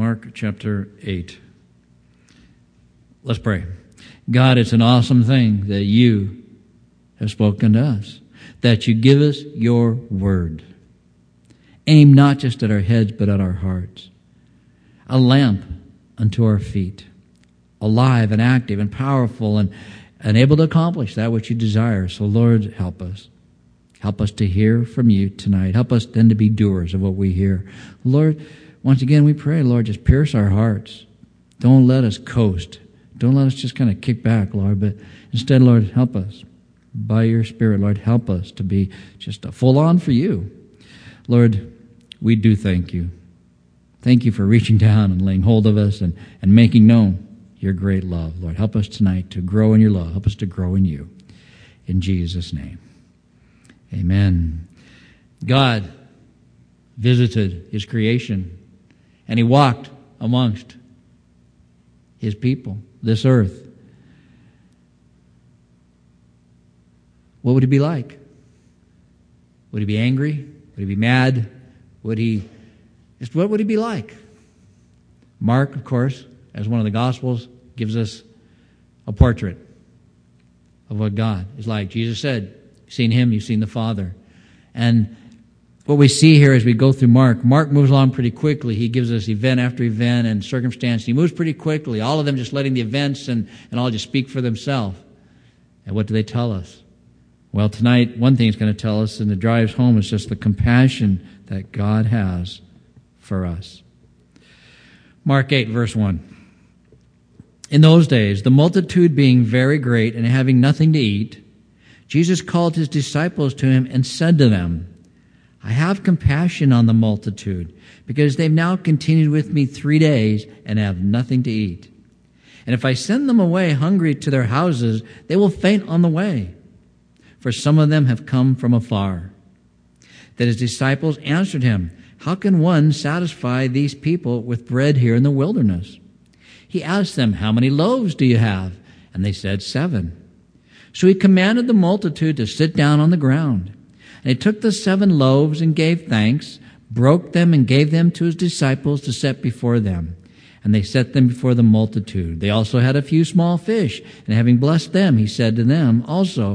Mark chapter 8. Let's pray. God, it's an awesome thing that you have spoken to us, that you give us your word. Aim not just at our heads, but at our hearts. A lamp unto our feet, alive and active and powerful and able to accomplish that which you desire. So, Lord, help us. Help us to hear from you tonight. Help us then to be doers of what we hear. Lord, once again we pray, Lord, just pierce our hearts. Don't let us coast. Don't let us just kind of kick back, Lord, but instead, Lord, help us. By your Spirit, Lord, help us to be just full on for you. Lord, we do thank you. Thank you for reaching down and laying hold of us and making known your great love. Lord, help us tonight to grow in your love. Help us to grow in you. In Jesus' name. Amen. God visited his creation, and he walked amongst his people, this earth. What would he be like? Would he be angry? Would he be mad? What would he be like? Mark, of course, as one of the Gospels, gives us a portrait of what God is like. Jesus said, you've seen him, you've seen the Father. And what we see here as we go through Mark moves along pretty quickly. He gives us event after event and circumstance. He moves pretty quickly, all of them just letting the events and all just speak for themselves. And what do they tell us? Well, tonight, one thing it's going to tell us, and it drives home, is just the compassion that God has for us. Mark 8, verse 1. In those days, the multitude being very great and having nothing to eat, Jesus called his disciples to him and said to them, I have compassion on the multitude, because they've now continued with me 3 days and have nothing to eat. And if I send them away hungry to their houses, they will faint on the way, for some of them have come from afar. Then his disciples answered him, how can one satisfy these people with bread here in the wilderness? He asked them, how many loaves do you have? And they said, 7. So he commanded the multitude to sit down on the ground. And he took the 7 loaves and gave thanks, broke them and gave them to his disciples to set before them. And they set them before the multitude. They also had a few small fish, and having blessed them, he set them also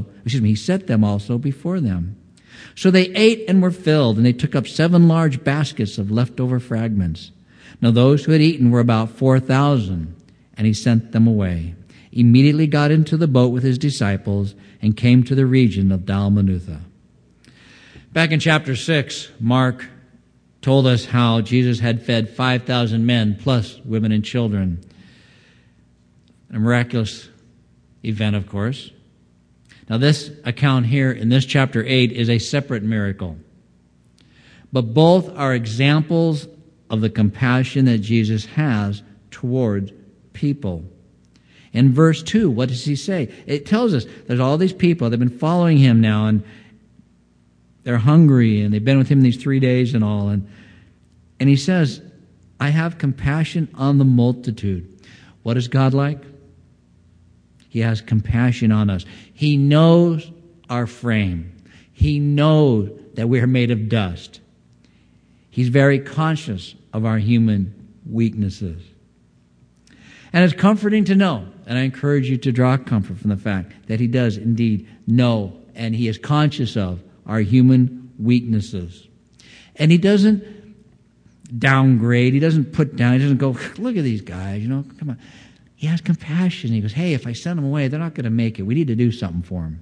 before them. So they ate and were filled, and they took up 7 large baskets of leftover fragments. Now those who had eaten were about 4,000, and he sent them away. Immediately got into the boat with his disciples and came to the region of Dalmanutha. Back in chapter 6, Mark told us how Jesus had fed 5,000 men plus women and children. A miraculous event, of course. Now this account here in this chapter 8 is a separate miracle. But both are examples of the compassion that Jesus has toward people. In verse 2, what does he say? It tells us there's all these people, they've been following him now, and they're hungry, and they've been with him these 3 days and all. And he says, I have compassion on the multitude. What is God like? He has compassion on us. He knows our frame. He knows that we are made of dust. He's very conscious of our human weaknesses. And it's comforting to know, and I encourage you to draw comfort from the fact that he does indeed know, and he is conscious of our human weaknesses. And he doesn't downgrade. He doesn't put down. He doesn't go, look at these guys, come on. He has compassion. He goes, hey, if I send them away, they're not going to make it. We need to do something for them.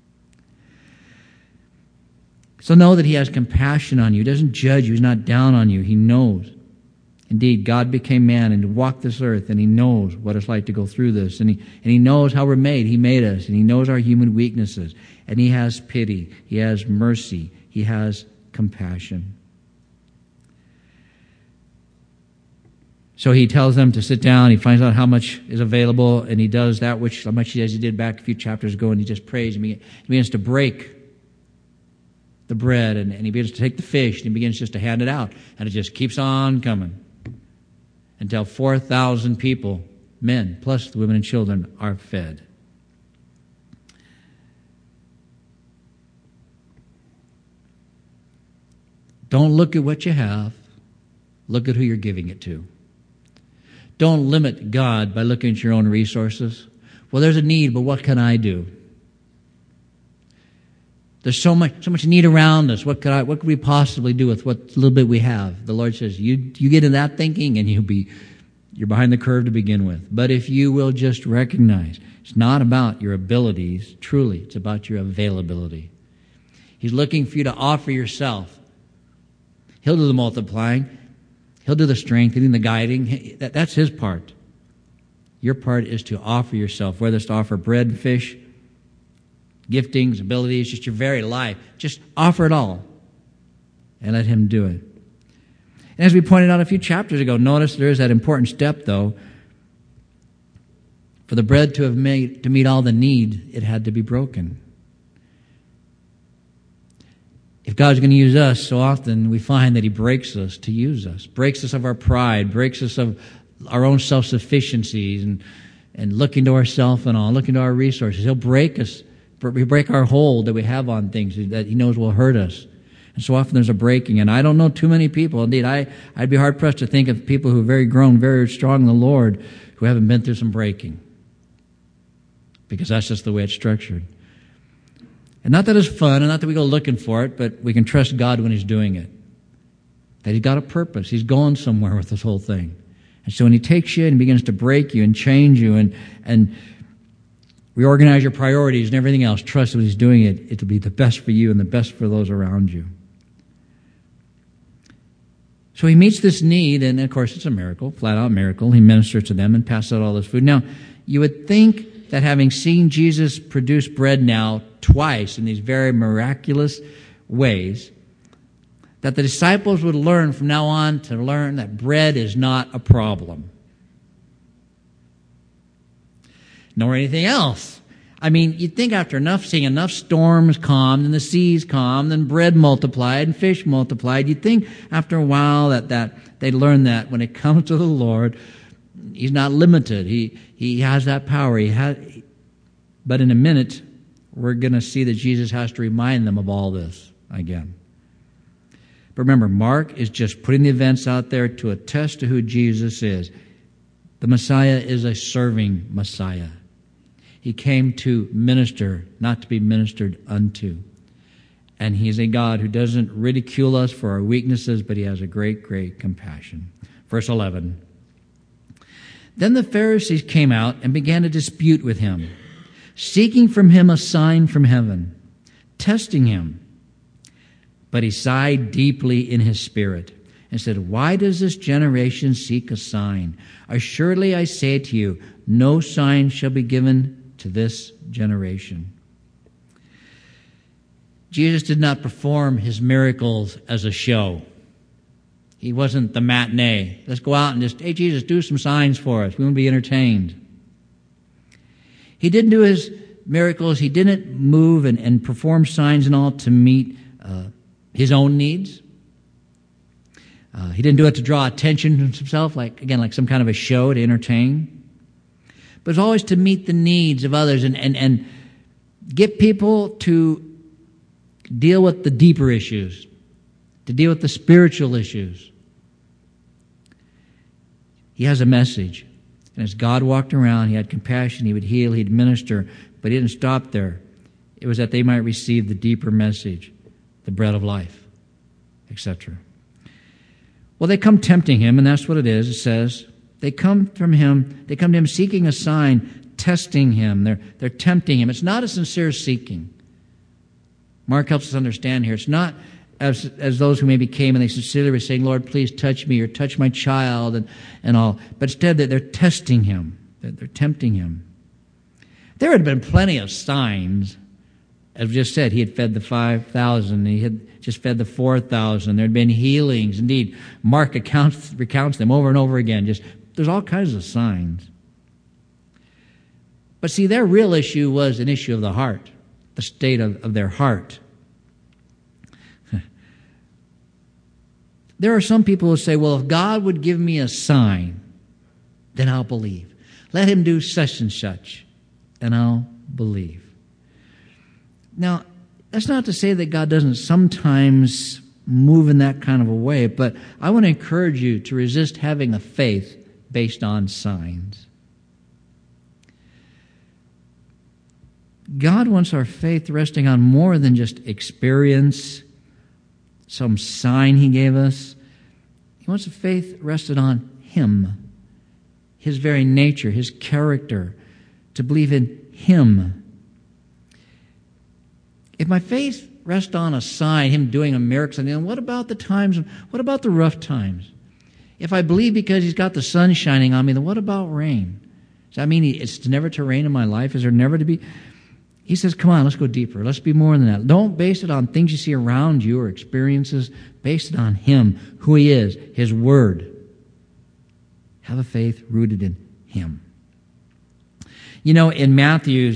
So know that he has compassion on you. He doesn't judge you. He's not down on you. He knows. Indeed, God became man and walked this earth, and he knows what it's like to go through this. And he knows how we're made. He made us, and he knows our human weaknesses. And he has pity. He has mercy. He has compassion. So he tells them to sit down. He finds out how much is available, and he does that how much as he did back a few chapters ago, and he just prays. And he begins to break the bread, and he begins to take the fish, and he begins just to hand it out. And it just keeps on coming until 4,000 people, men, plus the women and children, are fed. Don't look at what you have. Look at who you're giving it to. Don't limit God by looking at your own resources. Well, there's a need, but what can I do? There's so much need around us. What could we possibly do with what little bit we have? The Lord says, you get in that thinking and you're behind the curve to begin with. But if you will just recognize, it's not about your abilities, truly, it's about your availability. He's looking for you to offer yourself. He'll do the multiplying. He'll do the strengthening, the guiding. That's His part. Your part is to offer yourself, whether it's to offer bread, fish, giftings, abilities, just your very life. Just offer it all and let Him do it. And as we pointed out a few chapters ago, notice there is that important step, though. For the bread to meet all the need, it had to be broken. If God's going to use us, so often we find that He breaks us to use us. Breaks us of our pride, breaks us of our own self-sufficiencies and looking to ourselves and all, looking to our resources. He'll break us. We break our hold that we have on things that He knows will hurt us. And so often there's a breaking. And I don't know too many people. Indeed, I'd be hard-pressed to think of people who have very grown, very strong in the Lord, who haven't been through some breaking. Because that's just the way it's structured. And not that it's fun, and not that we go looking for it, but we can trust God when He's doing it. That He's got a purpose. He's going somewhere with this whole thing. And so when He takes you and begins to break you and change you and reorganize your priorities and everything else, trust when He's doing it, it'll be the best for you and the best for those around you. So He meets this need, and of course it's a miracle, flat-out miracle. He ministers to them and passes out all this food. Now, you would think that having seen Jesus produce bread now twice in these very miraculous ways, that the disciples would learn from now on to learn that bread is not a problem. Nor anything else. I mean, you'd think after seeing enough storms calmed and the seas calmed and bread multiplied and fish multiplied, you'd think after a while that they'd learn that when it comes to the Lord, He's not limited. He has that power. But in a minute, we're going to see that Jesus has to remind them of all this again. But remember, Mark is just putting the events out there to attest to who Jesus is. The Messiah is a serving Messiah. He came to minister, not to be ministered unto. And He's a God who doesn't ridicule us for our weaknesses, but He has a great, great compassion. Verse 11. Then the Pharisees came out and began to dispute with Him, seeking from Him a sign from heaven, testing Him. But He sighed deeply in His spirit and said, "Why does this generation seek a sign? Assuredly I say to you, no sign shall be given to this generation." Jesus did not perform His miracles as a show. He wasn't the matinee. Let's go out and just, hey, Jesus, do some signs for us. We want to be entertained. He didn't do His miracles. He didn't move and perform signs and all to meet His own needs. He didn't do it to draw attention to Himself, like some kind of a show to entertain. But it's always to meet the needs of others and get people to deal with the deeper issues, to deal with the spiritual issues. He has a message. And as God walked around, He had compassion, He would heal, He'd minister, but He didn't stop there. It was that they might receive the deeper message, the bread of life, etc. Well, they come tempting Him, and that's what it is. It says, they come to Him seeking a sign, testing Him. They're tempting Him. It's not a sincere seeking. Mark helps us understand here. It's not as those who maybe came and they sincerely were saying, "Lord, please touch me," or "touch my child," and all. But instead, they're testing Him. They're tempting Him. There had been plenty of signs. As we just said, He had fed the 5,000. He had just fed the 4,000. There had been healings. Indeed, Mark recounts them over and over again. There's all kinds of signs. But see, their real issue was an issue of the heart, the state of their heart. There are some people who say, well, if God would give me a sign, then I'll believe. Let Him do such and such, and I'll believe. Now, that's not to say that God doesn't sometimes move in that kind of a way, but I want to encourage you to resist having a faith based on signs. God wants our faith resting on more than just experience, some sign He gave us. He wants a faith rested on Him, His very nature, His character, to believe in Him. If my faith rests on a sign, Him doing a miracle, then what about the times, what about the rough times? If I believe because He's got the sun shining on me, then what about rain? Does that mean it's never to rain in my life? Is there never to be? He says, come on, let's go deeper. Let's be more than that. Don't base it on things you see around you or experiences. Base it on Him, who He is, His Word. Have a faith rooted in Him. You know, in Matthew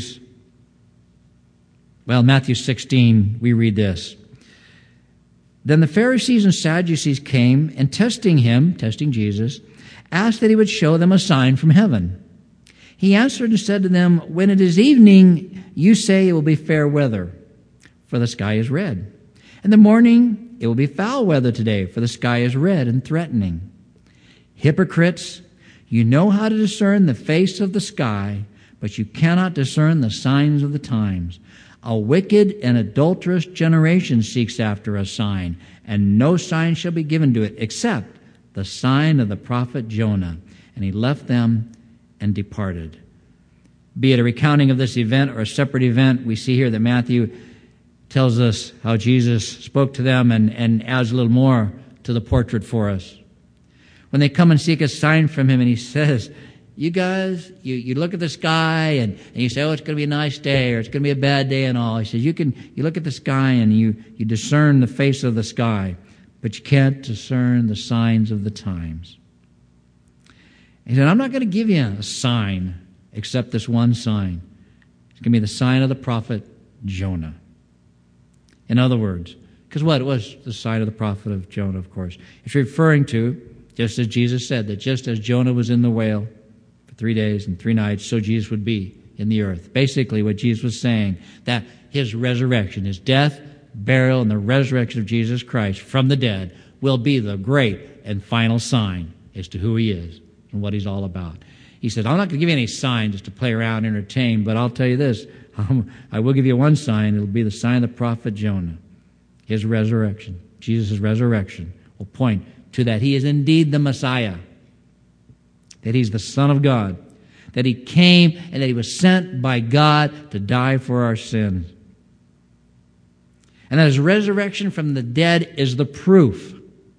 16, we read this. Then the Pharisees and Sadducees came and testing Jesus, asked that He would show them a sign from heaven. He answered and said to them, when it is evening, you say it will be fair weather, for the sky is red. In the morning, it will be foul weather today, for the sky is red and threatening. Hypocrites, you know how to discern the face of the sky, but you cannot discern the signs of the times. A wicked and adulterous generation seeks after a sign, and no sign shall be given to it, except the sign of the prophet Jonah. And he left them and departed. Be it a recounting of this event or a separate event, we see here that Matthew tells us how Jesus spoke to them and adds a little more to the portrait for us. When they come and seek a sign from Him, and He says, you guys, you look at the sky and you say, oh, it's going to be a nice day or it's going to be a bad day and all. He says, you look at the sky and you discern the face of the sky, but you can't discern the signs of the times. He said, I'm not going to give you a sign except this one sign. It's going to be the sign of the prophet Jonah. In other words, because what? It was the sign of the prophet of Jonah, of course. It's referring to, just as Jesus said, that just as Jonah was in the whale for 3 days and 3 nights, so Jesus would be in the earth. Basically, what Jesus was saying, that His resurrection, His death, burial, and the resurrection of Jesus Christ from the dead will be the great and final sign as to who He is and what He's all about. He said, I'm not going to give you any sign just to play around, entertain, but I'll tell you this, I will give you one sign. It'll be the sign of the prophet Jonah. His resurrection, Jesus' resurrection, will point to that He is indeed the Messiah, that He's the Son of God, that He came and that He was sent by God to die for our sins. And that His resurrection from the dead is the proof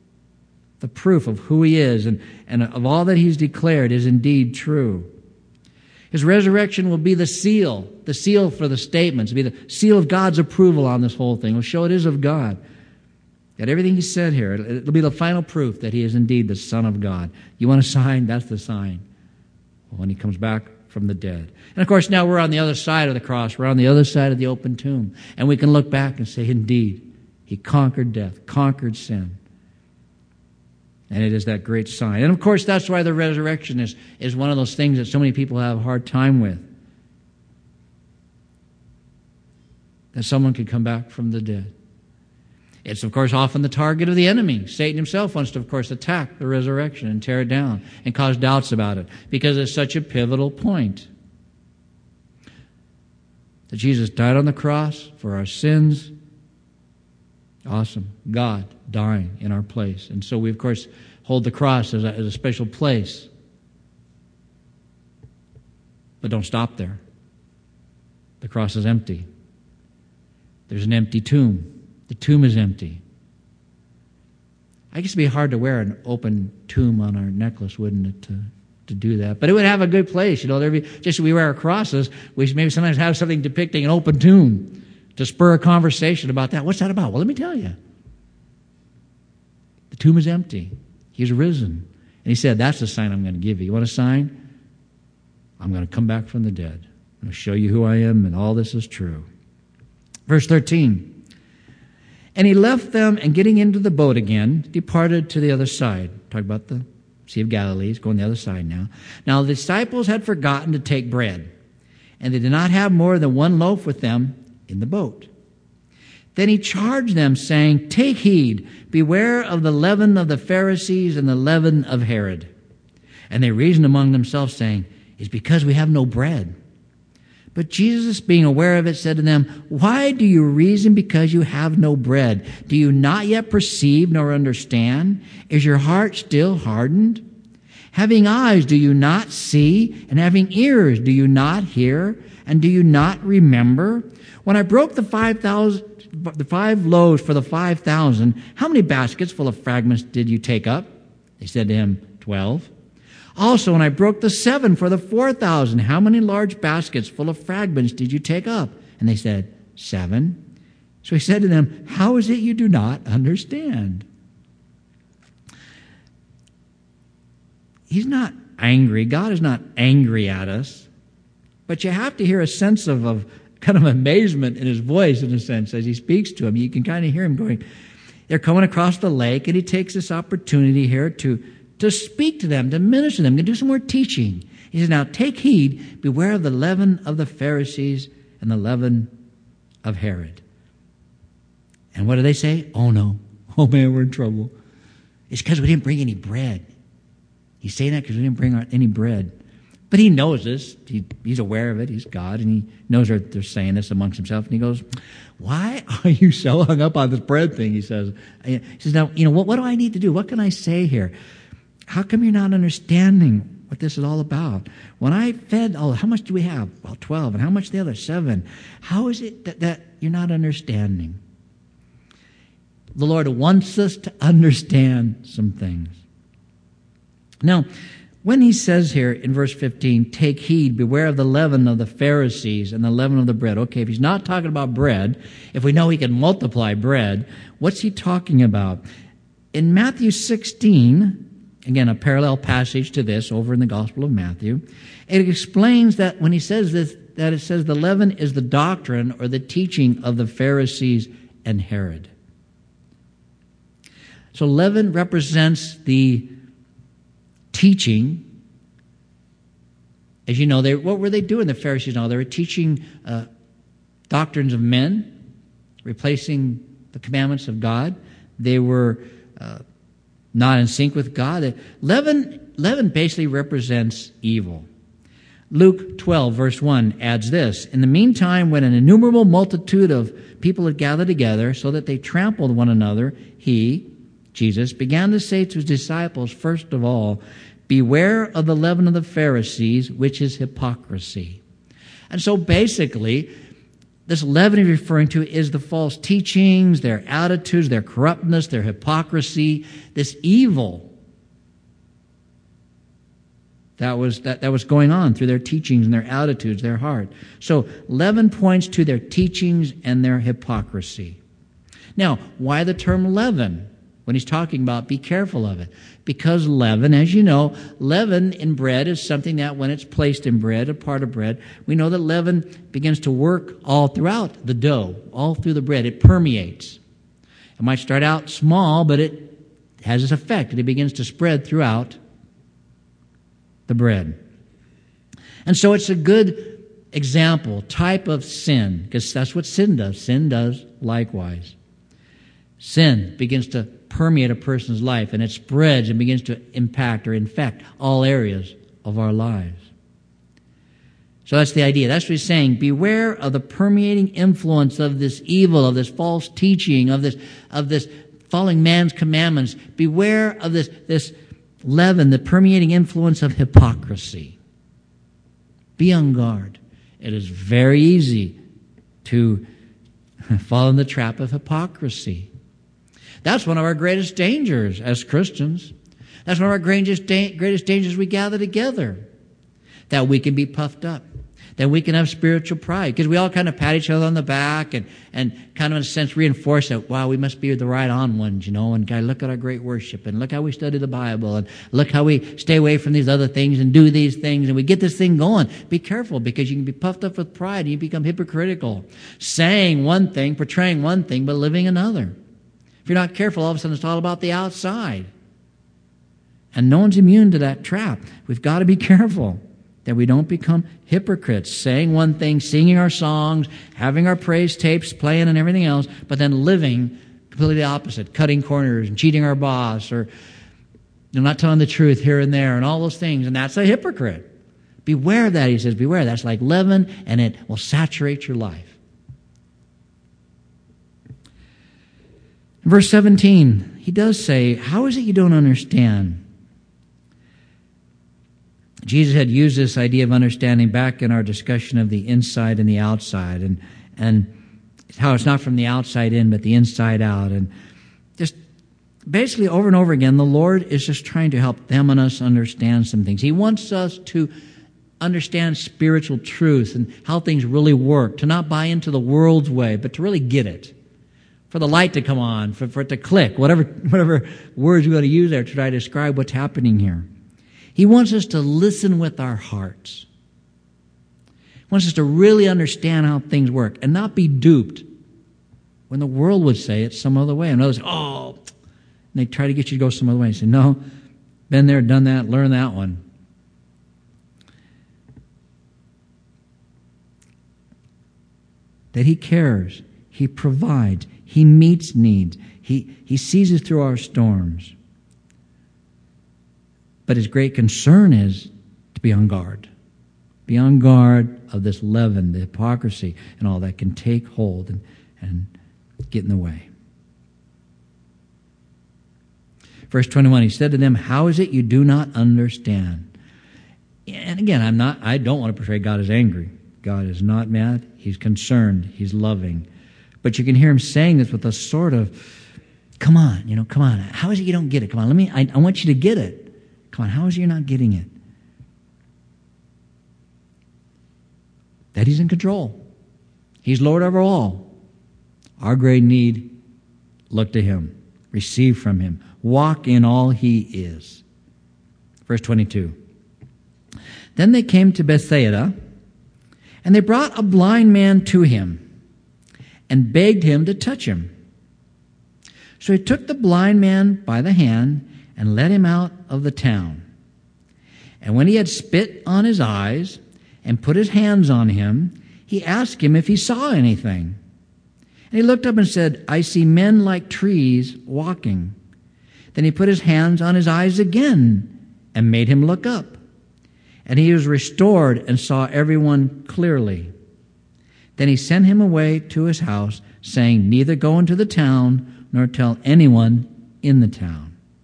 of who He is and of all that He's declared is indeed true. His resurrection will be the seal for the statements, it'll be the seal of God's approval on this whole thing. It'll show it is of God. That everything He said here, it'll be the final proof that He is indeed the Son of God. You want a sign? That's the sign. When He comes back from the dead. And of course, now we're on the other side of the cross. We're on the other side of the open tomb. And we can look back and say, indeed, He conquered death, conquered sin. And it is that great sign. And of course, that's why the resurrection is one of those things that so many people have a hard time with. That someone could come back from the dead. It's, of course, often the target of the enemy. Satan himself wants to, of course, attack the resurrection and tear it down and cause doubts about it because it's such a pivotal point. That Jesus died on the cross for our sins. Awesome. God dying in our place. And so we, of course, hold the cross as a special place. But don't stop there. The cross is empty. There's an empty tomb. The tomb is empty. I guess it'd be hard to wear an open tomb on our necklace, wouldn't it, to do that? But it would have a good place. You know, there'd be, just as we wear our crosses, we should maybe sometimes have something depicting an open tomb to spur a conversation about that. What's that about? Well, let me tell you. The tomb is empty. He's risen. And He said, that's the sign I'm going to give you. You want a sign? I'm going to come back from the dead. I'm going to show you who I am, and all this is true. Verse 13. And He left them, and getting into the boat again, departed to the other side. Talk about the Sea of Galilee. He's going the other side now. Now the disciples had forgotten to take bread, and they did not have more than one loaf with them in the boat. Then He charged them, saying, take heed, beware of the leaven of the Pharisees and the leaven of Herod. And they reasoned among themselves, saying, "It's because we have no bread." But Jesus, being aware of it, said to them, "Why do you reason because you have no bread? Do you not yet perceive nor understand? Is your heart still hardened? Having eyes, do you not see? And having ears, do you not hear? And do you not remember? When I broke the 5 loaves for the 5,000, how many baskets full of fragments did you take up?" They said to him, 12. "Also, when I broke the 7 for the 4,000, how many large baskets full of fragments did you take up?" And they said, 7. So he said to them, "How is it you do not understand?" He's not angry. God is not angry at us. But you have to hear a sense of kind of amazement in his voice, in a sense, as he speaks to him. You can kind of hear him going, they're coming across the lake, and he takes this opportunity here to speak to them, to minister to them, to do some more teaching. He says, "Now take heed, beware of the leaven of the Pharisees and the leaven of Herod." And what do they say? "Oh no, oh man, we're in trouble. It's because we didn't bring any bread." He's saying that because we didn't bring any bread. But he knows this. He's aware of it. He's God, and he knows they're saying this amongst himself. And he goes, "Why are you so hung up on this bread thing?" He says, "Now, what do I need to do? What can I say here? How come you're not understanding what this is all about? When I fed, how much do we have? Well, 12. And how much the other? 7. How is it that you're not understanding?" The Lord wants us to understand some things. Now, when he says here in verse 15, "Take heed, beware of the leaven of the Pharisees and the leaven of the bread." Okay, if he's not talking about bread, if we know he can multiply bread, what's he talking about? In Matthew 16, again, a parallel passage to this over in the Gospel of Matthew, it explains that when he says this, that it says the leaven is the doctrine or the teaching of the Pharisees and Herod. So leaven represents the teaching. As you know, what were they doing, the Pharisees? Now, they were teaching doctrines of men, replacing the commandments of God. They were not in sync with God. Leaven basically represents evil. Luke 12, verse 1 adds this: "In the meantime, when an innumerable multitude of people had gathered together, so that they trampled one another, he," Jesus, "began to say to his disciples, first of all, beware of the leaven of the Pharisees, which is hypocrisy." And so basically, this leaven he's referring to is the false teachings, their attitudes, their corruptness, their hypocrisy, this evil that was going on through their teachings and their attitudes, their heart. So leaven points to their teachings and their hypocrisy. Now, why the term leaven? When he's talking about be careful of it. Because leaven, as you know, leaven in bread is something that when it's placed in bread, a part of bread, we know that leaven begins to work all throughout the dough, all through the bread. It permeates. It might start out small, but it has its effect. It begins to spread throughout the bread. And so it's a good example, type of sin, because that's what sin does. Sin does likewise. Sin begins to permeate a person's life, and it spreads and begins to impact or infect all areas of our lives. So that's the idea. That's what he's saying. Beware of the permeating influence of this evil, of this false teaching, of this following man's commandments. Beware of this leaven, the permeating influence of hypocrisy. Be on guard. It is very easy to fall in the trap of hypocrisy. That's one of our greatest dangers as Christians. That's one of our greatest dangers we gather together. That we can be puffed up. That we can have spiritual pride. Because we all kind of pat each other on the back and kind of in a sense reinforce that, wow, we must be the right on ones, and God, look at our great worship, and look how we study the Bible, and look how we stay away from these other things and do these things, and we get this thing going. Be careful, because you can be puffed up with pride and you become hypocritical. Saying one thing, portraying one thing, but living another. If you're not careful, all of a sudden it's all about the outside. And no one's immune to that trap. We've got to be careful that we don't become hypocrites, saying one thing, singing our songs, having our praise tapes playing and everything else, but then living completely the opposite, cutting corners and cheating our boss or You're not telling the truth here and there and all those things, and that's a hypocrite. Beware of that, he says. Beware. That's like leaven, and it will saturate your life. In verse 17, he does say, how is it you don't understand? Jesus had used this idea of understanding back in our discussion of the inside and the outside, and how it's not from the outside in, but the inside out. And just basically over and over again, the Lord is just trying to help them and us understand some things. He wants us to understand spiritual truth and how things really work, to not buy into the world's way, but to really get it. For the light to come on, for it to click, whatever words we're going to use there to try to describe what's happening here. He wants us to listen with our hearts. He wants us to really understand how things work and not be duped when the world would say it's some other way. And others say, and they try to get you to go some other way. You say, no, been there, done that, learn that one. That He cares, He provides, He meets needs, He sees us through our storms. But His great concern is to be on guard. Be on guard of this leaven, the hypocrisy, and all that can take hold and get in the way. Verse 21, He said to them, how is it you do not understand? And again, I don't want to portray God as angry. God is not mad. He's concerned. He's loving. But you can hear Him saying this with a sort of, come on. How is it you don't get it? Come on, I want you to get it. Come on, how is it you're not getting it? That He's in control. He's Lord over all. Our great need, look to Him. Receive from Him. Walk in all He is. Verse 22. Then they came to Bethsaida, and they brought a blind man to Him, and begged Him to touch him. So He took the blind man by the hand, and led him out of the town. And when He had spit on his eyes, and put His hands on him, He asked him if he saw anything. And he looked up and said, I see men like trees walking. Then He put His hands on his eyes again, and made him look up. And he was restored, and saw everyone clearly. Then He sent him away to his house, saying, neither go into the town, nor tell anyone in the town.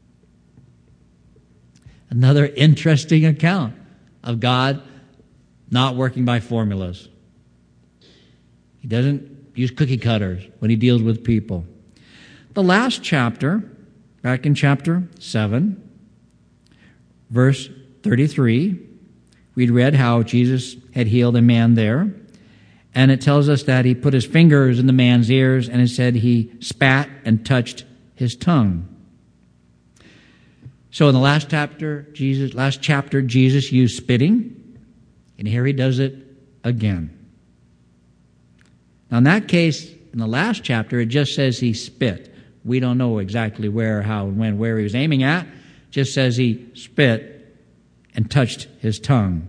Another interesting account of God not working by formulas. He doesn't use cookie cutters when He deals with people. The last chapter, back in chapter 7, verse 33, we'd read how Jesus had healed a man there. And it tells us that He put His fingers in the man's ears, and it said He spat and touched his tongue. So in the last chapter, Jesus used spitting, and here He does it again. Now in that case, in the last chapter, it just says He spit. We don't know exactly where, how, and when, where He was aiming at. It just says He spit and touched his tongue.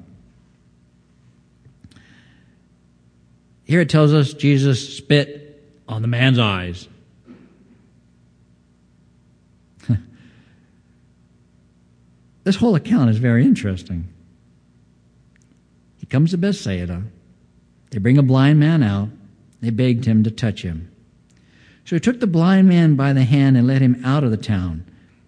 Here it tells us Jesus spit on the man's eyes. This whole account is very interesting. He comes to Bethsaida. They bring a blind man out. They begged Him to touch him. So He took the blind man by the hand and led him out of the town.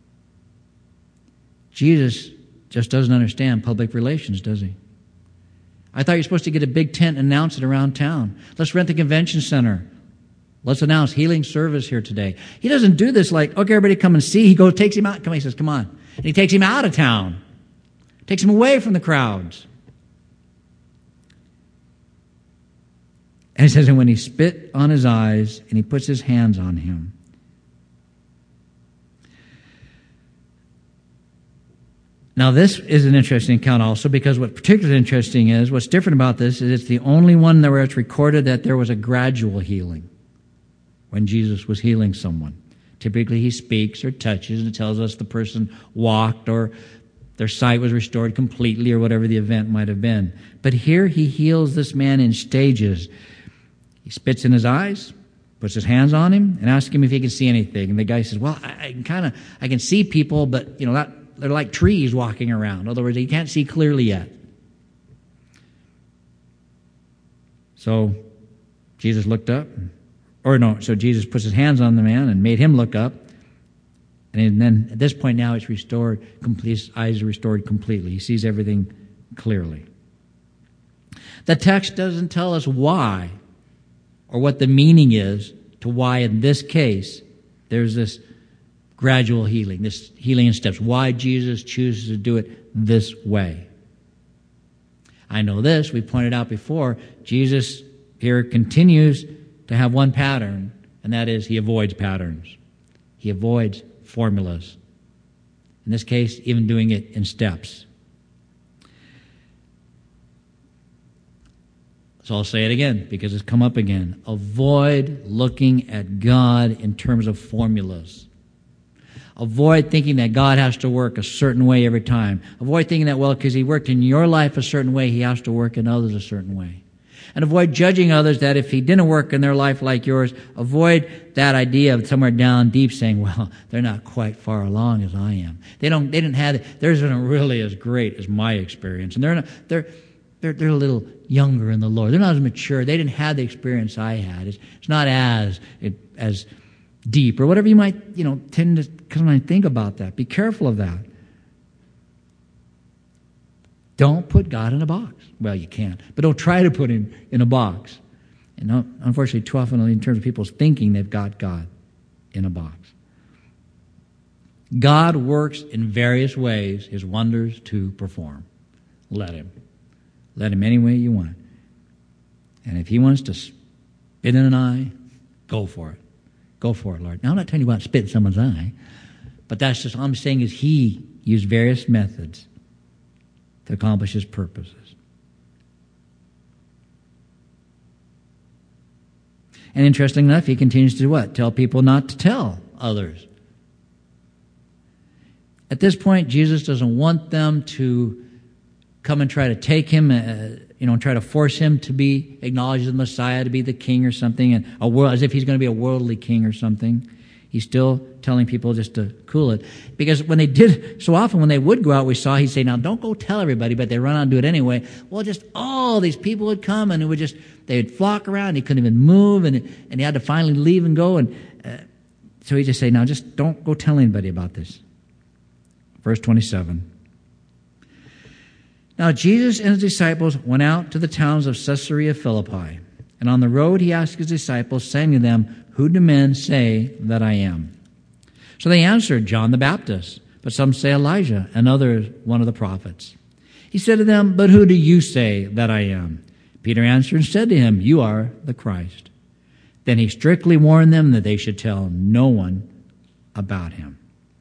Jesus just doesn't understand public relations, does He? I thought you're supposed to get a big tent and announce it around town. Let's rent the convention center. Let's announce healing service here today. He doesn't do this like, okay, everybody come and see. He goes, takes him out. He says, come on. And He takes him out of town. Takes him away from the crowds. And it says, and when He spit on his eyes, and He puts His hands on him. Now, this is an interesting account also, because what's particularly interesting is, what's different about this is it's the only one where it's recorded that there was a gradual healing when Jesus was healing someone. Typically, He speaks or touches, and it tells us the person walked or their sight was restored completely or whatever the event might have been. But here He heals this man in stages. He spits in his eyes, puts His hands on him, and asks him if he can see anything. And the guy says, well, I can see people, but not like trees walking around. In other words, he can't see clearly yet. So Jesus looked up, so Jesus puts his hands on the man and made him look up. And then at this point now it's restored, his eyes are restored completely. He sees everything clearly. The text doesn't tell us why or what the meaning is to why in this case there's this gradual healing, this healing in steps, why Jesus chooses to do it this way. I know this, we pointed out before, Jesus here continues to have one pattern, and that is he avoids patterns. He avoids formulas. In this case, even doing it in steps. So I'll say it again because it's come up again. Avoid looking at God in terms of formulas. Avoid thinking that God has to work a certain way every time. Avoid thinking that, well, because he worked in your life a certain way, he has to work in others a certain way. And avoid judging others that if he didn't work in their life like yours, avoid that idea of somewhere down deep saying, well, they're not quite far along as I am. They didn't have it. Theirs isn't really as great as my experience. And they're a little younger in the Lord. They're not as mature. They didn't have the experience I had. It's not as deep or whatever you might, tend to sometimes think about that. Be careful of that. Don't put God in a box. Well, you can, but don't try to put him in a box. And unfortunately, too often in terms of people's thinking, they've got God in a box. God works in various ways his wonders to perform. Let him. Let him any way you want. And if he wants to spit in an eye, go for it. Go for it, Lord. Now, I'm not telling you about spit in someone's eye, but that's just all I'm saying is he used various methods to accomplish his purposes. And interesting enough, he continues to do what? Tell people not to tell others. At this point, Jesus doesn't want them to come and try to take him, and try to force him to be acknowledged as the Messiah, to be the king or something, and as if he's going to be a worldly king or something. He's still telling people just to cool it. Because when they did, so often when they would go out, we saw he'd say, now don't go tell everybody, but they run out and do it anyway. Well, just all these people would come and they'd flock around. He couldn't even move and he had to finally leave and go. And so he'd just say, now just don't go tell anybody about this. Verse 27. Now Jesus and his disciples went out to the towns of Caesarea Philippi. And on the road he asked his disciples, saying to them, who do men say that I am? So they answered, John the Baptist, but some say Elijah, and others one of the prophets. He said to them, but who do you say that I am? Peter answered and said to him, you are the Christ. Then he strictly warned them that they should tell no one about him.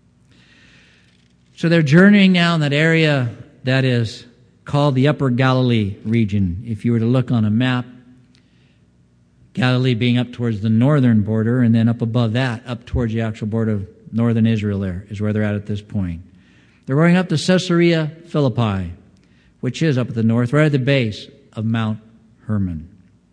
So they're journeying now in that area that is called the Upper Galilee region. If you were to look on a map, Galilee being up towards the northern border, and then up above that, up towards the actual border of northern Israel there is where they're at this point. They're going up to Caesarea Philippi, which is up at the north, right at the base of Mount Hermon.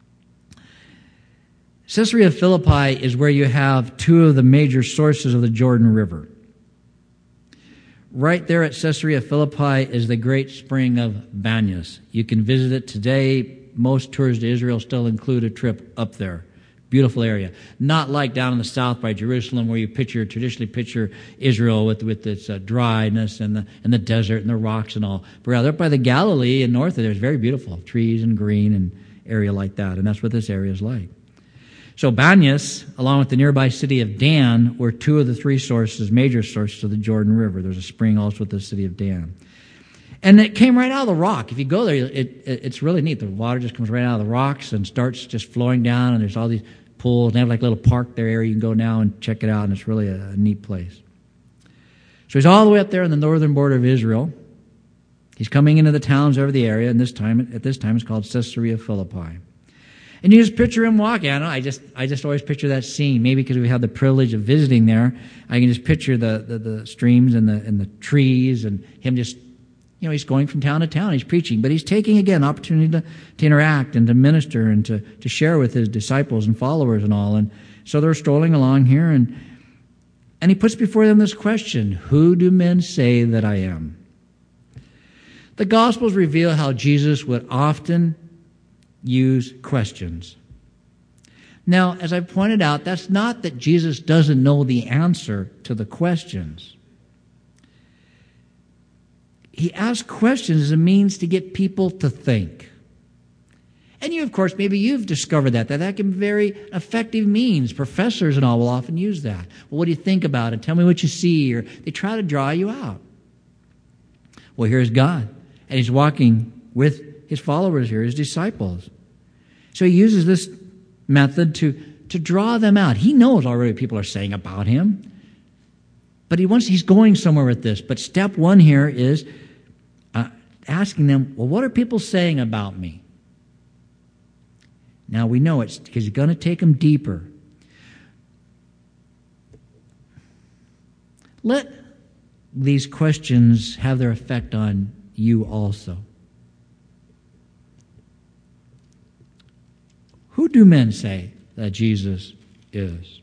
Caesarea Philippi is where you have two of the major sources of the Jordan River. Right there at Caesarea Philippi is the great spring of Banyas. You can visit it today. Most tours to Israel still include a trip up there. Beautiful area. Not like down in the south by Jerusalem where you traditionally picture Israel with its dryness and the desert and the rocks and all. But rather up by the Galilee and north of there is very beautiful. Trees and green and area like that. And that's what this area is like. So Banyas, along with the nearby city of Dan, were two of the three major sources of the Jordan River. There's a spring also at the city of Dan. And it came right out of the rock. If you go there, it's really neat. The water just comes right out of the rocks and starts just flowing down, and there's all these pools. They have like a little park there. You can go now and check it out, and it's really a neat place. So he's all the way up there on the northern border of Israel. He's coming into the towns over the area, and at this time it's called Caesarea Philippi. And you just picture him walking. I just always picture that scene. Maybe because we have the privilege of visiting there, I can just picture the streams and the trees and him just, he's going from town to town. He's preaching, but he's taking again opportunity to interact and to minister and to share with his disciples and followers and all. And so they're strolling along here, and And he puts before them this question, who do men say that I am? The Gospels reveal how Jesus would often use questions. Now, as I pointed out, that's not that Jesus doesn't know the answer to the questions. He asks questions as a means to get people to think. And you, of course, maybe you've discovered that can be very effective means. Professors and all will often use that. Well, what do you think about it? Tell me what you see. Or they try to draw you out. Well, here's God. And he's walking with his followers here, his disciples. So he uses this method to draw them out. He knows already what people are saying about him. But he's going somewhere with this. But step one here is asking them, well, what are people saying about me? Now we know it's because he's going to take them deeper. Let these questions have their effect on you also. Who do men say that Jesus is?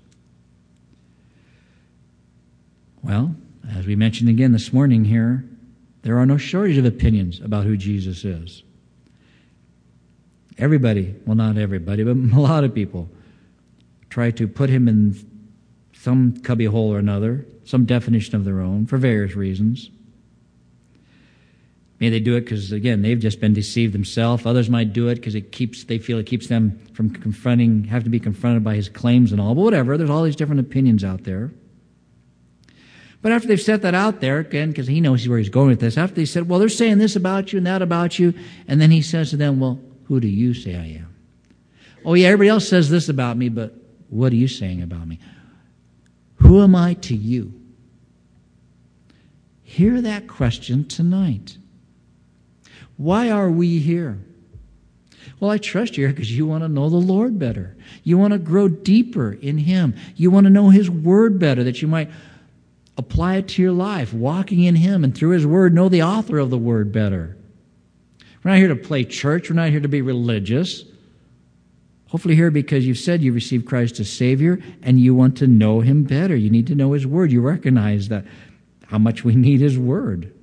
Well, as we mentioned again this morning here, there are no shortage of opinions about who Jesus is. Everybody, well, not everybody, but a lot of people try to put him in some cubbyhole or another, some definition of their own, for various reasons. Maybe they do it because, again, they've just been deceived themselves. Others might do it because they feel it keeps them from have to be confronted by his claims and all. But whatever, there's all these different opinions out there. But after they've set that out there, again, because he knows where he's going with this, after they said, well, they're saying this about you and that about you, and then he says to them, well, who do you say I am? Oh, yeah, everybody else says this about me, but what are you saying about me? Who am I to you? Hear that question tonight. Why are we here? Well, I trust you're here because you want to know the Lord better. You want to grow deeper in him. You want to know his word better, that you might apply it to your life, walking in him, and through his word, know the author of the word better. We're not here to play church. We're not here to be religious. Hopefully here because you've said you received Christ as Savior and you want to know him better. You need to know his word. You recognize that how much we need his word.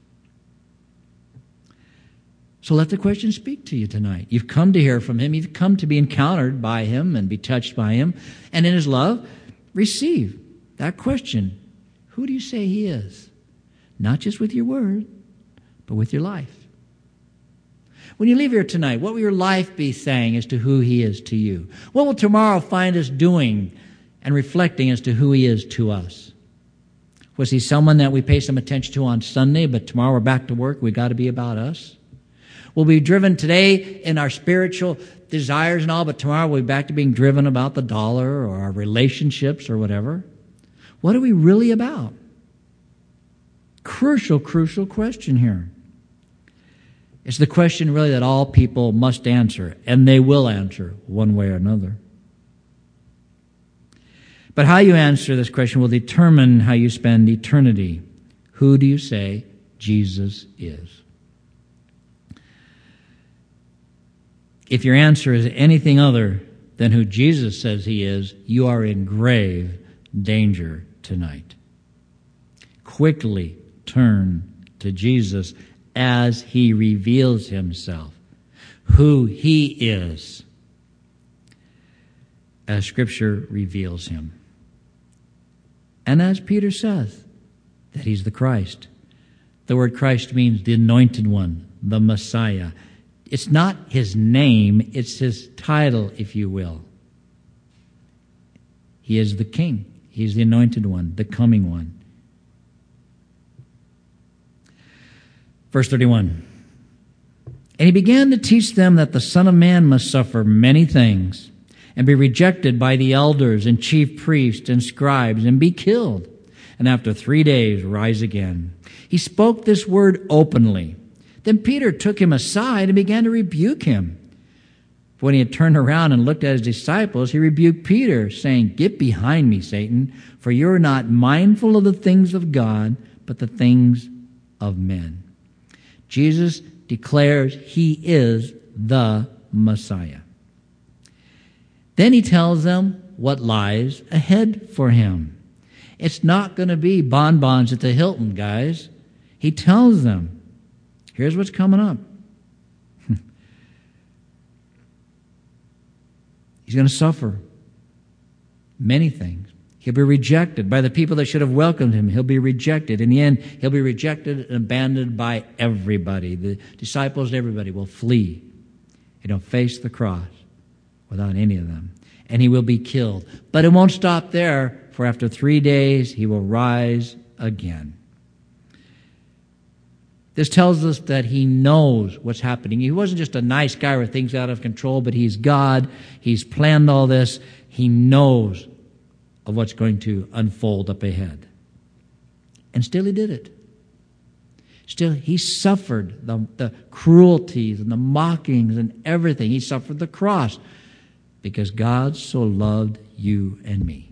So let the question speak to you tonight. You've come to hear from him. You've come to be encountered by him and be touched by him. And in his love, receive that question. Who do you say he is? Not just with your word, but with your life. When you leave here tonight, what will your life be saying as to who he is to you? What will tomorrow find us doing and reflecting as to who he is to us? Was he someone that we pay some attention to on Sunday, but tomorrow we're back to work, we got to be about us? We'll be driven today in our spiritual desires and all, but tomorrow we'll be back to being driven about the dollar or our relationships or whatever. What are we really about? Crucial question here. It's the question really that all people must answer, and they will answer one way or another. But how you answer this question will determine how you spend eternity. Who do you say Jesus is? If your answer is anything other than who Jesus says he is, you are in grave danger tonight. Quickly turn to Jesus as he reveals himself, who he is, as Scripture reveals him. And as Peter says, that he's the Christ. The word Christ means the anointed one, the Messiah. It's not his name, it's his title, if you will. He is the King. He's the anointed one, the coming one. Verse 31. And he began to teach them that the Son of Man must suffer many things and be rejected by the elders and chief priests and scribes and be killed, and after 3 days rise again. He spoke this word openly. Then Peter took him aside and began to rebuke him. When he had turned around and looked at his disciples, he rebuked Peter, saying, "Get behind me, Satan, for you are not mindful of the things of God, but the things of men." Jesus declares he is the Messiah. Then he tells them what lies ahead for him. It's not going to be bonbons at the Hilton, guys. He tells them, here's what's coming up. He's going to suffer many things. He'll be rejected by the people that should have welcomed him. He'll be rejected. In the end, he'll be rejected and abandoned by everybody. The disciples and everybody will flee. And he'll face the cross without any of them. And he will be killed. But it won't stop there, for after 3 days, he will rise again. This tells us that he knows what's happening. He wasn't just a nice guy where things are out of control, but he's God. He's planned all this. He knows of what's going to unfold up ahead. And still he did it. Still, he suffered the cruelties and the mockings and everything. He suffered the cross because God so loved you and me.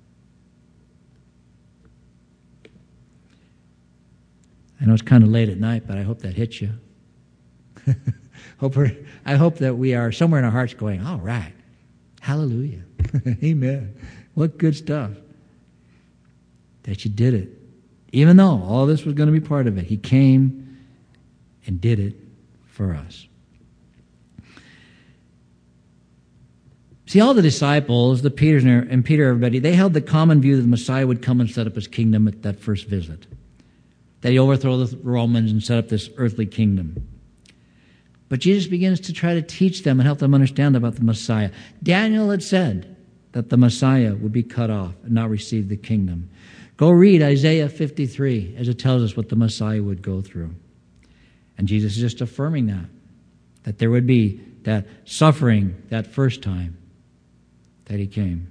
I know it's kind of late at night, but I hope that hits you. I hope that we are somewhere in our hearts going, all right, hallelujah, amen. What good stuff that you did it. Even though all this was going to be part of it, he came and did it for us. See, all the disciples, the Peters and Peter, everybody, they held the common view that the Messiah would come and set up his kingdom at that first visit. That he overthrow the Romans and set up this earthly kingdom. But Jesus begins to try to teach them and help them understand about the Messiah. Daniel had said that the Messiah would be cut off and not receive the kingdom. Go read Isaiah 53 as it tells us what the Messiah would go through. And Jesus is just affirming that there would be that suffering that first time that he came.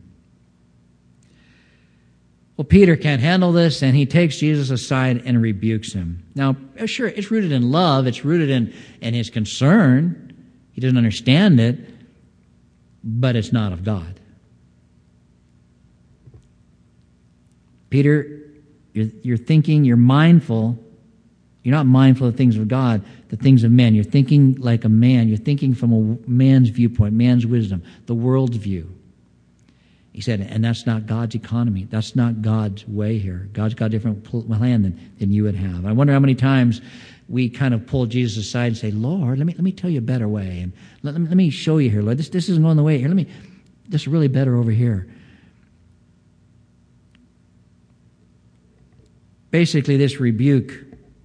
Well, Peter can't handle this, and he takes Jesus aside and rebukes him. Now, sure, it's rooted in love. It's rooted in his concern. He doesn't understand it, but it's not of God. Peter, you're thinking, you're mindful. You're not mindful of the things of God, the things of men. You're thinking like a man. You're thinking from a man's viewpoint, man's wisdom, the world's view. He said, and that's not God's economy. That's not God's way here. God's got a different plan than you would have. I wonder how many times we kind of pull Jesus aside and say, Lord, let me tell you a better way. And let me show you here, Lord. This isn't going the way here. This is really better over here. Basically, this rebuke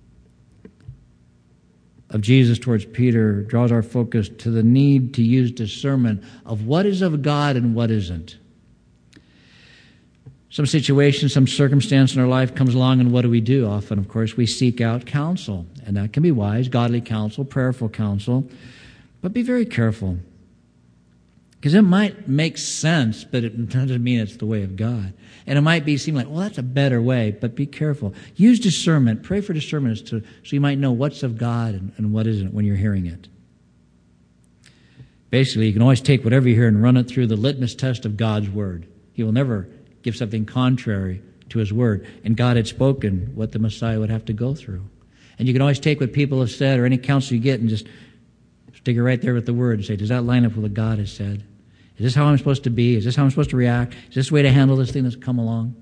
of Jesus towards Peter draws our focus to the need to use discernment of what is of God and what isn't. Some situation, some circumstance in our life comes along, and what do? Often, of course, we seek out counsel. And that can be wise, godly counsel, prayerful counsel. But be very careful. Because it might make sense, but it doesn't mean it's the way of God. And it might seem like, well, that's a better way, but be careful. Use discernment. Pray for discernment so you might know what's of God and what isn't when you're hearing it. Basically, you can always take whatever you hear and run it through the litmus test of God's Word. He will never give something contrary to His Word. And God had spoken what the Messiah would have to go through. And you can always take what people have said or any counsel you get and just stick it right there with the Word and say, does that line up with what God has said? Is this how I'm supposed to be? Is this how I'm supposed to react? Is this the way to handle this thing that's come along?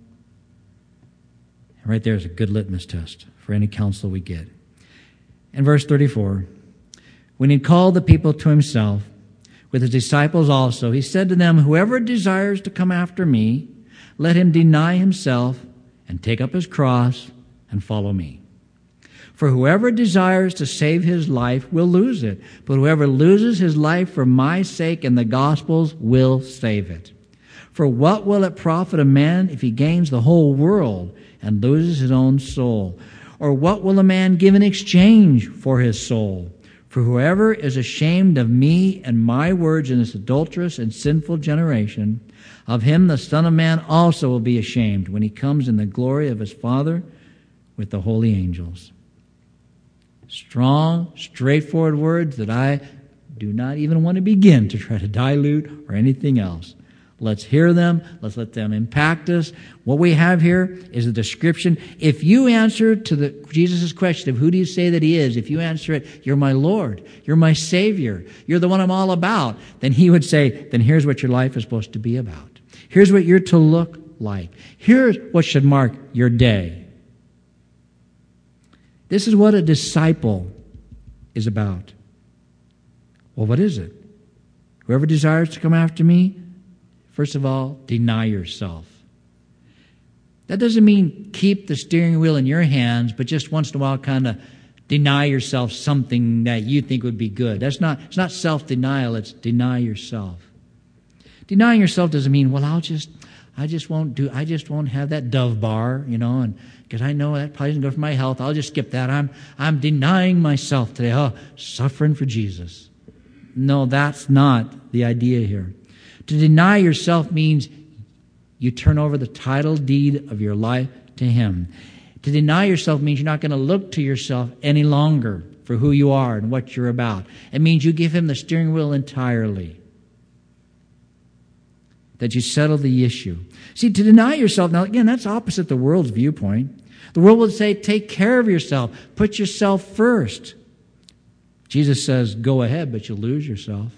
And right there is a good litmus test for any counsel we get. In verse 34, when he called the people to himself, with his disciples also, he said to them, whoever desires to come after me, let him deny himself and take up his cross and follow me. For whoever desires to save his life will lose it, but whoever loses his life for my sake and the gospel's will save it. For what will it profit a man if he gains the whole world and loses his own soul? Or what will a man give in exchange for his soul? For whoever is ashamed of me and my words in this adulterous and sinful generation, of him the Son of Man also will be ashamed when he comes in the glory of his Father with the holy angels. Strong, straightforward words that I do not even want to begin to try to dilute or anything else. Let's hear them. Let's let them impact us. What we have here is a description. If you answer to Jesus' question of who do you say that he is, if you answer it, you're my Lord, you're my Savior, you're the one I'm all about, then he would say, then here's what your life is supposed to be about. Here's what you're to look like. Here's what should mark your day. This is what a disciple is about. Well, what is it? Whoever desires to come after me, first of all, deny yourself. That doesn't mean keep the steering wheel in your hands, but just once in a while kind of deny yourself something that you think would be good. It's not self-denial, it's deny yourself. Denying yourself doesn't mean, well, I just won't have that Dove bar, and because I know that probably isn't good for my health. I'll just skip that. I'm denying myself today. Oh, suffering for Jesus. No, that's not the idea here. To deny yourself means you turn over the title deed of your life to Him. To deny yourself means you're not going to look to yourself any longer for who you are and what you're about. It means you give Him the steering wheel entirely. That you settle the issue. See, to deny yourself, now again, that's opposite the world's viewpoint. The world would say, take care of yourself. Put yourself first. Jesus says, go ahead, but you'll lose yourself.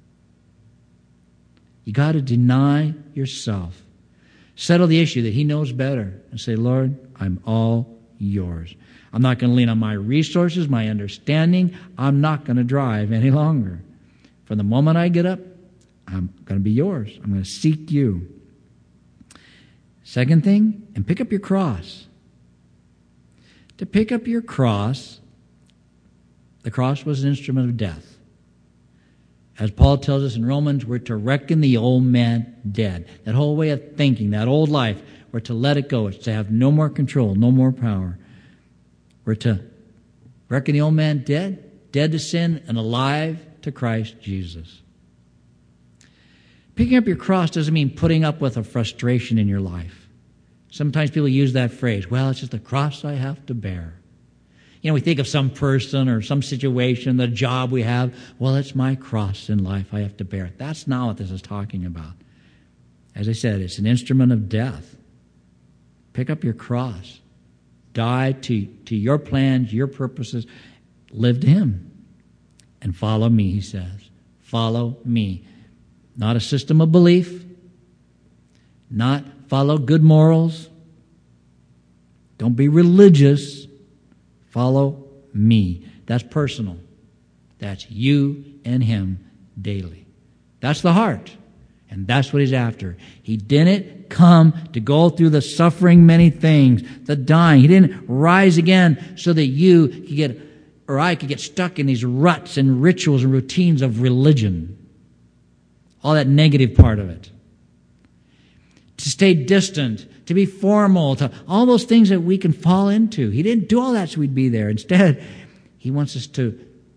You got to deny yourself. Settle the issue that He knows better and say, Lord, I'm all yours. I'm not going to lean on my resources, my understanding. I'm not going to drive any longer. From the moment I get up, I'm going to be yours. I'm going to seek you. Second thing, and pick up your cross. To pick up your cross, the cross was an instrument of death. As Paul tells us in Romans, we're to reckon the old man dead. That whole way of thinking, that old life, we're to let it go. It's to have no more control, no more power. We're to reckon the old man dead to sin and alive to Christ Jesus. Picking up your cross doesn't mean putting up with a frustration in your life. Sometimes people use that phrase, well, it's just the cross I have to bear. We think of some person or some situation, the job we have. Well, it's my cross in life I have to bear. That's not what this is talking about. As I said, it's an instrument of death. Pick up your cross. Die to your plans, your purposes. Live to Him. And follow me, He says. Follow me. Not a system of belief. Not follow good morals. Don't be religious. Follow me. That's personal. That's you and Him daily. That's the heart. And that's what He's after. He didn't come to go through the suffering many things, the dying. He didn't rise again so that you could get, or I could get stuck in these ruts and rituals and routines of religion. All that negative part of it. To stay distant, to be formal, to all those things that we can fall into. He didn't do all that so we'd be there. Instead, He wants us to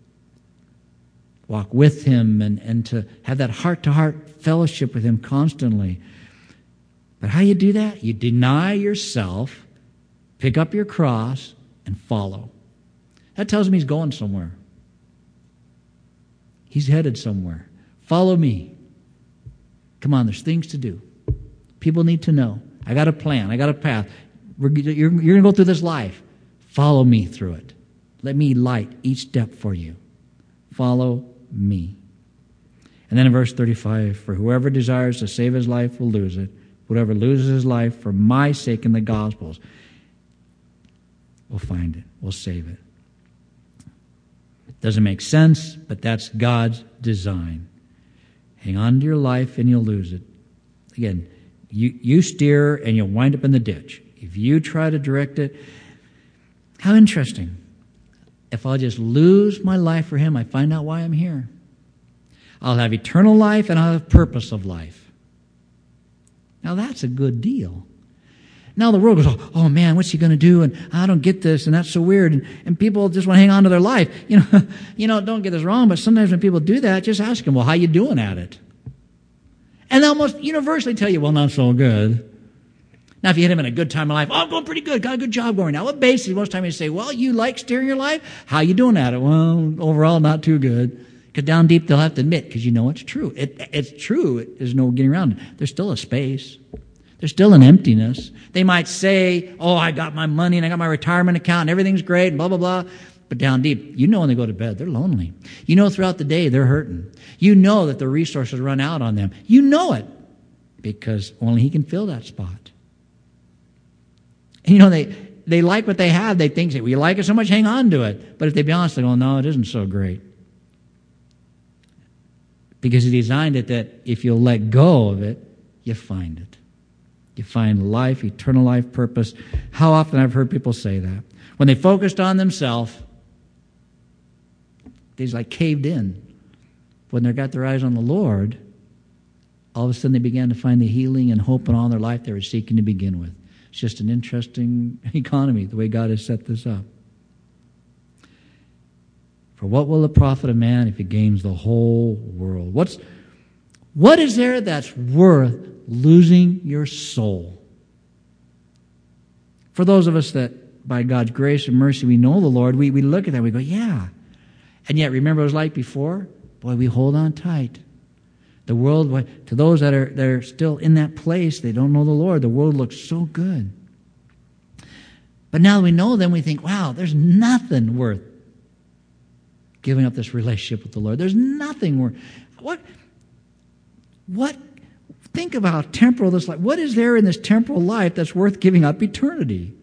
walk with Him and to have that heart-to-heart fellowship with Him constantly. But how you do that? You deny yourself, pick up your cross, and follow. That tells me He's going somewhere. He's headed somewhere. Follow me. Come on, there's things to do. People need to know. I got a plan. I got a path. You're going to go through this life. Follow me through it. Let me light each step for you. Follow me. And then in verse 35, for whoever desires to save his life will lose it. Whoever loses his life for my sake in the Gospels will find it, will save it. Doesn't make sense, but that's God's design. Hang on to your life and you'll lose it. Again, you steer and you'll wind up in the ditch. If you try to direct it, how interesting. If I'll just lose my life for Him, I find out why I'm here. I'll have eternal life and I'll have purpose of life. Now that's a good deal. Now the world goes, oh man, what's He going to do? And I don't get this, and that's so weird. And people just want to hang on to their life. Don't get this wrong, but sometimes when people do that, just ask them, well, how you doing at it? And they'll almost universally tell you, well, not so good. Now, if you hit them in a good time of life, oh, I'm going pretty good, got a good job going now. Well, basically, most time you say, well, you like steering your life? How you doing at it? Well, overall, not too good. Because down deep, they'll have to admit, because it's true. It's true. There's no getting around it. There's still a space. There's still an emptiness. They might say, oh, I got my money and I got my retirement account and everything's great and blah, blah, blah. But down deep, when they go to bed, they're lonely. Throughout the day, they're hurting. That the resources run out on them. You know it because only He can fill that spot. And they like what they have. They think, well, you like it so much, hang on to it. But if they be honest, they go, no, it isn't so great. Because He designed it that if you'll let go of it, you find it. You find life, eternal life, purpose. How often I've heard people say that. When they focused on themselves, they just like caved in. When they got their eyes on the Lord, all of a sudden they began to find the healing and hope in all their life they were seeking to begin with. It's just an interesting economy, the way God has set this up. For what will it profit a man if he gains the whole world? What is there that's worth losing your soul? For those of us that, by God's grace and mercy, we know the Lord, we look at that and we go, yeah. And yet, remember what it was like before? Boy, we hold on tight. The world, to those that are still in that place, they don't know the Lord. The world looks so good. But now that we know them, we think, wow, there's nothing worth giving up this relationship with the Lord. There's nothing worth. What? Think about how temporal this life. What is there in this temporal life that's worth giving up eternity?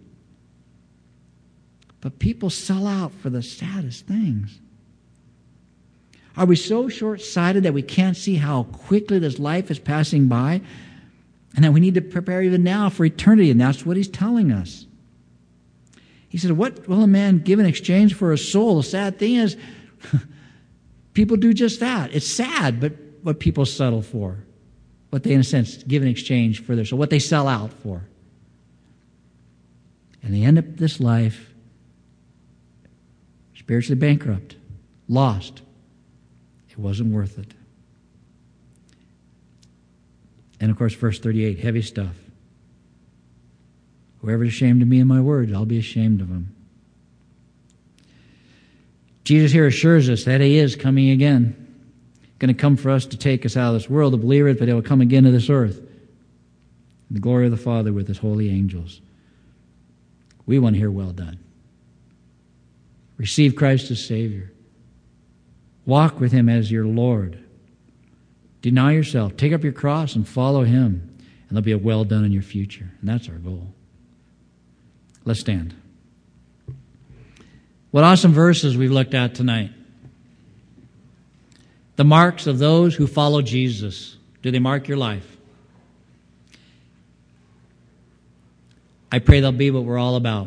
But people sell out for the saddest things. Are we so short-sighted that we can't see how quickly this life is passing by and that we need to prepare even now for eternity? And that's what He's telling us. He said, what will a man give in exchange for a soul? The sad thing is, people do just that. It's sad, but what people settle for, what they, in a sense, give in exchange for their soul, what they sell out for. And they end up this life spiritually bankrupt, lost. It wasn't worth it. And of course, verse 38, heavy stuff. Whoever is ashamed of me and my word, I'll be ashamed of him. Jesus here assures us that He is coming again. Going to come for us to take us out of this world, the believers, but He will come again to this earth. In the glory of the Father with His holy angels. We want to hear, well done. Receive Christ as Savior. Walk with Him as your Lord. Deny yourself. Take up your cross and follow Him. And there'll be a well done in your future. And that's our goal. Let's stand. What awesome verses we've looked at tonight. The marks of those who follow Jesus. Do they mark your life? I pray they'll be what we're all about.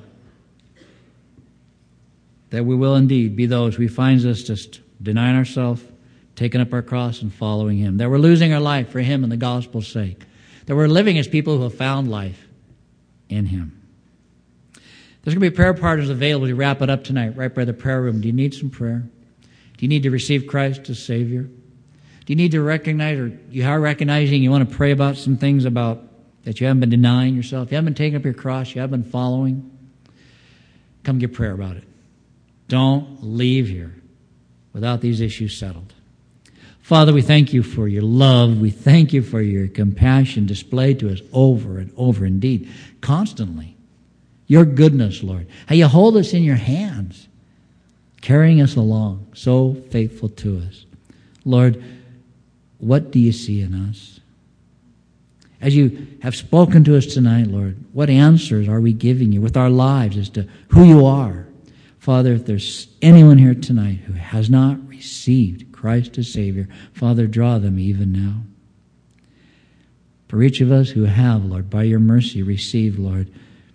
That we will indeed be those who He finds us just denying ourselves, taking up our cross and following Him. That we're losing our life for Him and the gospel's sake. That we're living as people who have found life in Him. There's going to be prayer partners available to wrap it up tonight, right by the prayer room. Do you need some prayer? Do you need to receive Christ as Savior? Do you need to recognize, or you are recognizing you want to pray about some things about that you haven't been denying yourself, you haven't been taking up your cross, you haven't been following? Come get prayer about it. Don't leave here without these issues settled. Father, we thank You for Your love. We thank You for Your compassion displayed to us over and over, indeed, constantly. Your goodness, Lord. How You hold us in Your hands, carrying us along, so faithful to us. Lord, what do You see in us? As You have spoken to us tonight, Lord, what answers are we giving You with our lives as to who You are? Father, if there's anyone here tonight who has not received Christ as Savior, Father, draw them even now. For each of us who have, Lord, by Your mercy received, Lord,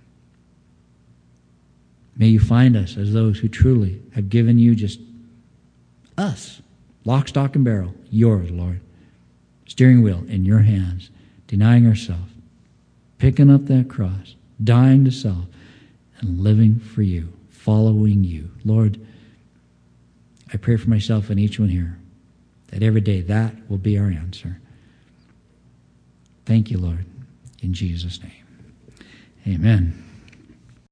may You find us as those who truly have given You just us, lock, stock, and barrel, Yours, Lord. Steering wheel in Your hands, denying ourselves, picking up that cross, dying to self, and living for You, following You. Lord, I pray for myself and each one here that every day that will be our answer. Thank You, Lord, in Jesus' name. Amen.